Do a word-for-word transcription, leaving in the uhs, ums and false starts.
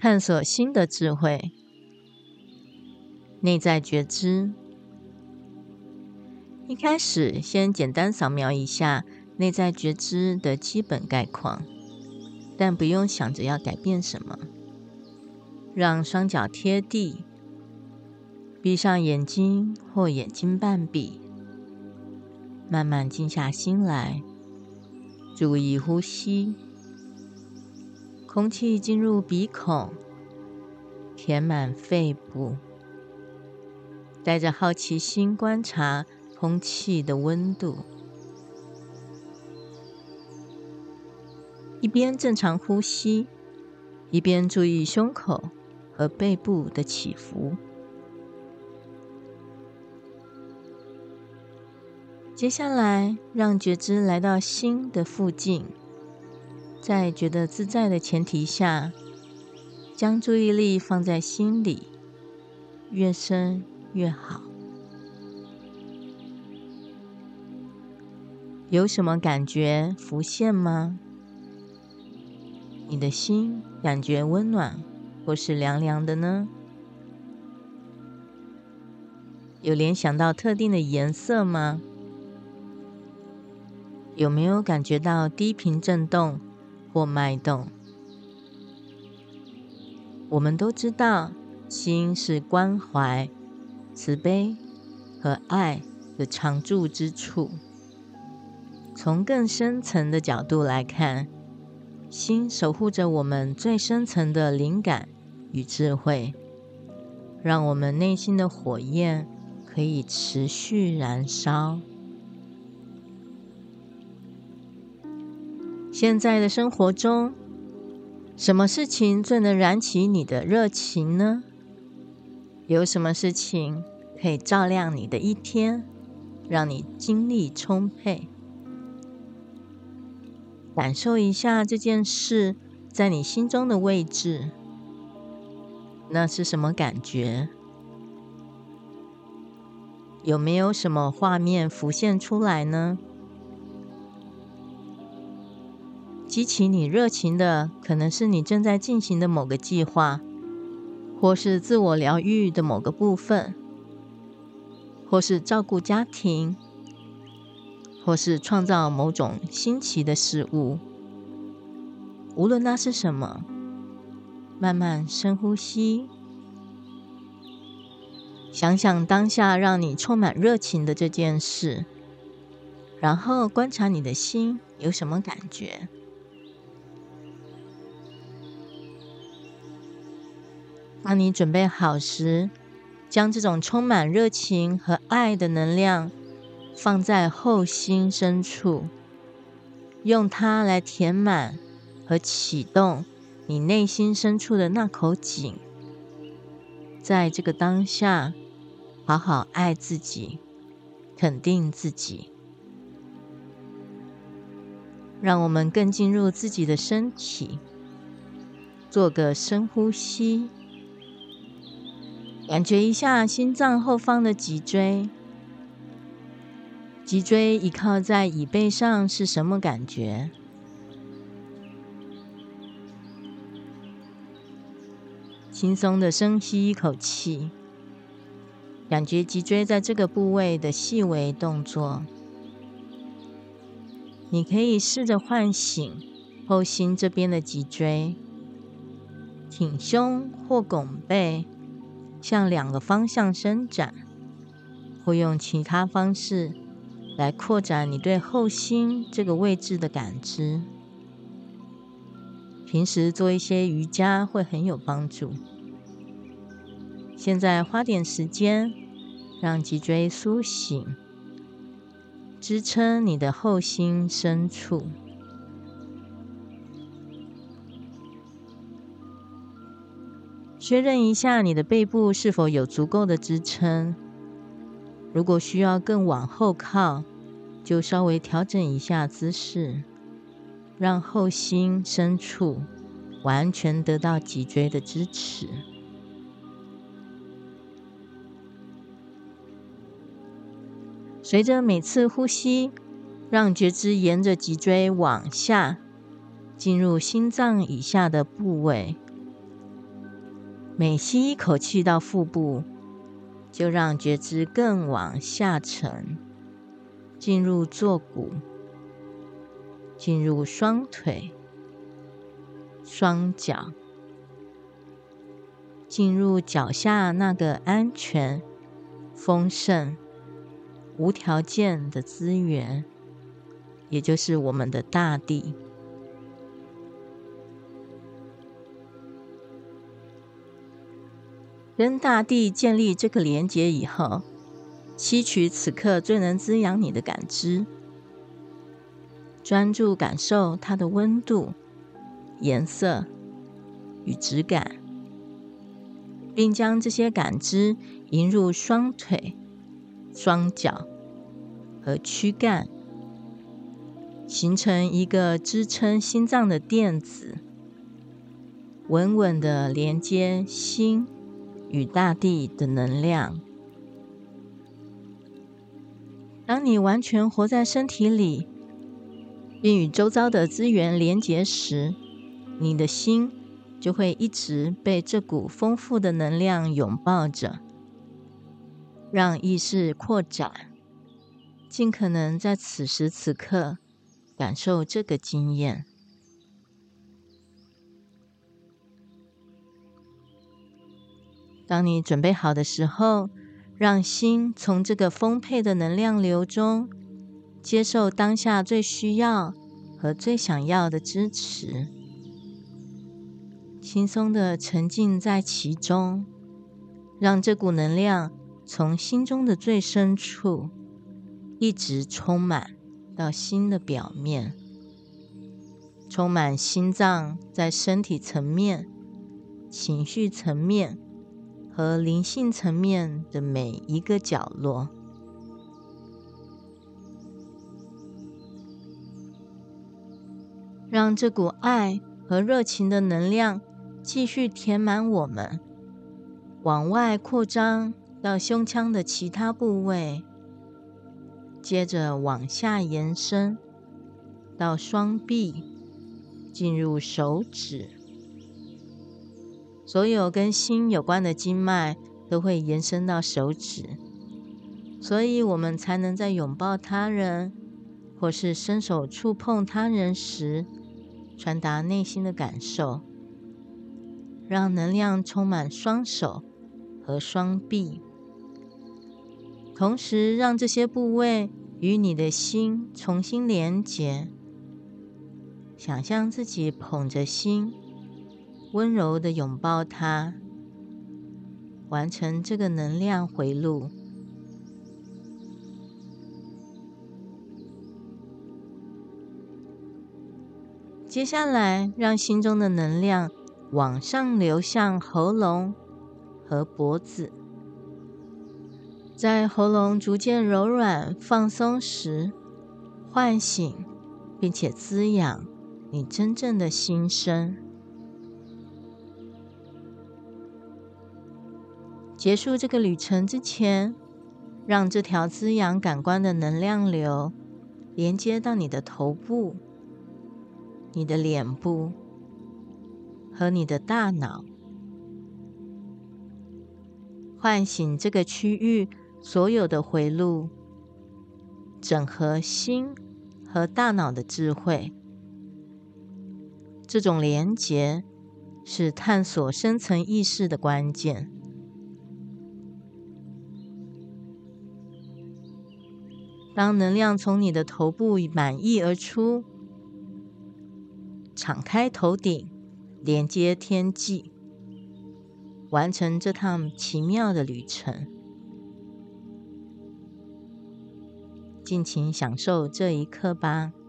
探索新的智慧。内在觉知，一开始先简单扫描一下内在觉知的基本概况，但不用想着要改变什么。让双脚贴地，闭上眼睛或眼睛半闭，慢慢静下心来，注意呼吸。空气进入鼻孔，填满肺部，带着好奇心观察空气的温度。一边正常呼吸，一边注意胸口和背部的起伏。接下来，让觉知来到心的附近，在觉得自在的前提下，将注意力放在心里，越深越好。有什么感觉浮现吗？你的心感觉温暖或是凉凉的呢？有联想到特定的颜色吗？有没有感觉到低频震动或脉动？我们都知道，心是关怀、慈悲和爱的常驻之处。从更深层的角度来看，心守护着我们最深层的灵感与智慧，让我们内心的火焰可以持续燃烧。现在的生活中，什么事情最能燃起你的热情呢？有什么事情可以照亮你的一天，让你精力充沛？感受一下这件事在你心中的位置，那是什么感觉？有没有什么画面浮现出来呢？激起你热情的，可能是你正在进行的某个计划，或是自我疗愈的某个部分，或是照顾家庭，或是创造某种新奇的事物。无论那是什么，慢慢深呼吸，想想当下让你充满热情的这件事，然后观察你的心有什么感觉。当你准备好时，将这种充满热情和爱的能量放在后心深处，用它来填满和启动你内心深处的那口井。在这个当下，好好爱自己，肯定自己。让我们更进入自己的身体，做个深呼吸，感觉一下心脏后方的脊椎。脊椎倚靠在椅背上是什么感觉？轻松的深吸一口气，感觉脊椎在这个部位的细微动作。你可以试着唤醒后心这边的脊椎，挺胸或拱背，向两个方向伸展，或用其他方式来扩展你对后心这个位置的感知。平时做一些瑜伽会很有帮助。现在花点时间，让脊椎苏醒，支撑你的后心深处。确认一下你的背部是否有足够的支撑。如果需要更往后靠，就稍微调整一下姿势，让后心深处完全得到脊椎的支持。随着每次呼吸，让觉知沿着脊椎往下，进入心脏以下的部位， 每吸一口气到腹部，就让觉知更往下沉，进入坐骨，进入双腿、双脚，进入脚下那个安全、丰盛、无条件的资源，也就是我们的大地。跟大地建立这个连结以后，吸取此刻最能滋养你的感知，专注感受它的温度、颜色与质感，并将这些感知引入双腿、双脚和躯干，形成一个支撑心脏的垫子，稳稳地连接心与大地的能量。当你完全活在身体里，并与周遭的资源连结时，你的心就会一直被这股丰富的能量拥抱着，让意识扩展，尽可能在此时此刻感受这个经验。当你准备好的时候，让心从这个丰沛的能量流中接受当下最需要和最想要的支持，轻松地沉浸在其中，让这股能量从心中的最深处一直充满到心的表面，充满心脏在身体层面、情绪层面和灵性层面的每一个角落。让这股爱和热情的能量继续填满我们，往外扩张到胸腔的其他部位，接着往下延伸到双臂，进入手指。所有跟心有关的经脉都会延伸到手指，所以我们才能在拥抱他人或是伸手触碰他人时，传达内心的感受，让能量充满双手和双臂，同时让这些部位与你的心重新连结。想象自己捧着心，温柔地拥抱它，完成这个能量回路。接下来，让心中的能量往上流向喉咙和脖子，在喉咙逐渐柔软放松时，唤醒并且滋养你真正的心声。结束这个旅程之前，让这条滋养感官的能量流连接到你的头部、你的脸部和你的大脑，唤醒这个区域所有的回路，整合心和大脑的智慧。这种连结是探索深层意识的关键。当能量从你的头部满溢而出，敞开头顶，连接天际，完成这趟奇妙的旅程。尽情享受这一刻吧。